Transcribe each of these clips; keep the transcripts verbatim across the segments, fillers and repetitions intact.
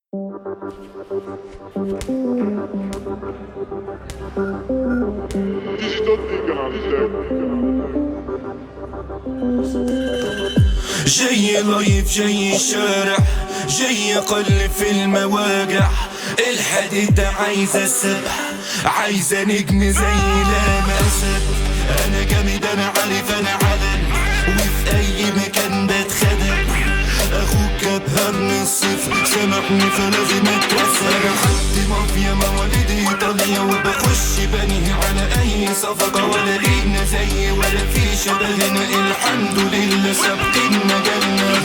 جاي لايف جاي الشارع جاي اقلب في المواجع. الحديدة عايزة السبح عايزة نجم زي لامسد. انا جامد انا عارف انا علم وفي اي مكان بتخدم. اخوك ابهر من الصفر سامحني فلازم اتوسع. انا حد مافيا مواليد ايطاليا وبخش بني على اي صفقة. ولا لينا زي ولا في شبهنا الحمد لله سابقين مجالنا.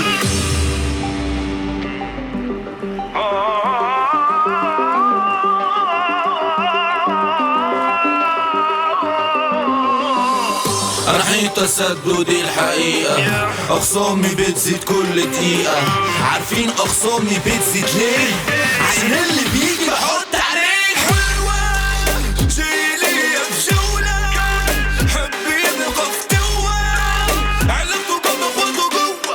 رحيل تسدد الحقيقة أخصامي بتزيد كل دقيقة. عارفين أخصامي بتزيد ليه؟ عشان اللي بيجي بحط عليه حلوة. شيلي في جولة حبيبي قفتوة علاقته بمخوضه جوه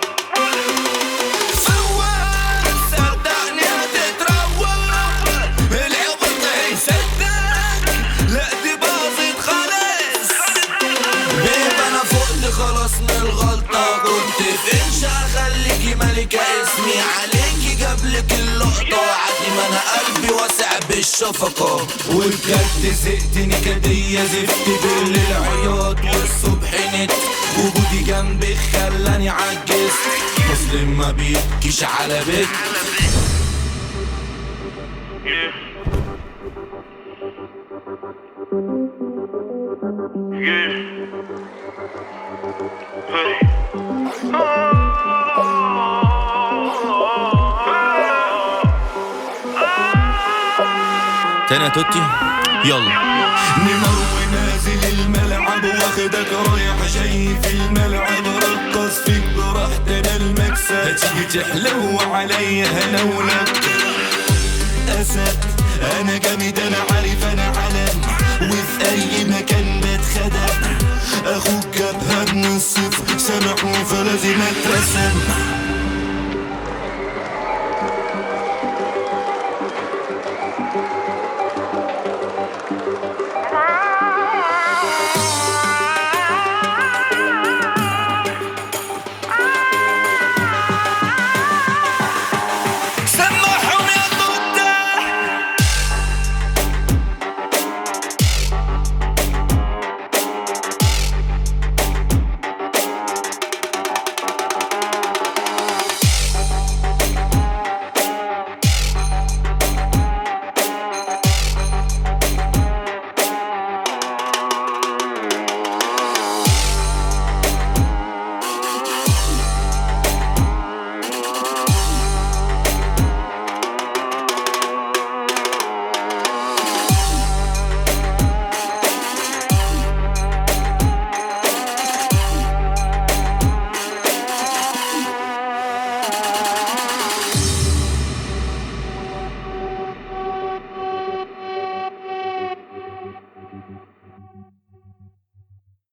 سوا. صدقني هتتروق العبط هيصدق. لا دي باظت خلاص بيب انا فقت خلاص من الغلطة. كنت فينش هخليكي ملكة اسمي عليكي جابلك اللقطة. عادي ما انا قلبي واسع بالشفقة. وبجد زهقت نكدية زفت بالليل عياط والصبح نت. وجودي جنبك خلاني عجزت. مسلم ما بيبكيش على بيت. تاني يا توتي يلا. نمر ونازل الملعب واخدك رايح جاي في الملعب. رقص فيك براحتنا المكسب. هتيجي تحلو عليا هنولك اسد. انا جامد انا عارف انا علم وفي اي مكان بتخدم. اخوك ابهر من الصفر سامحني فلازم اترسم.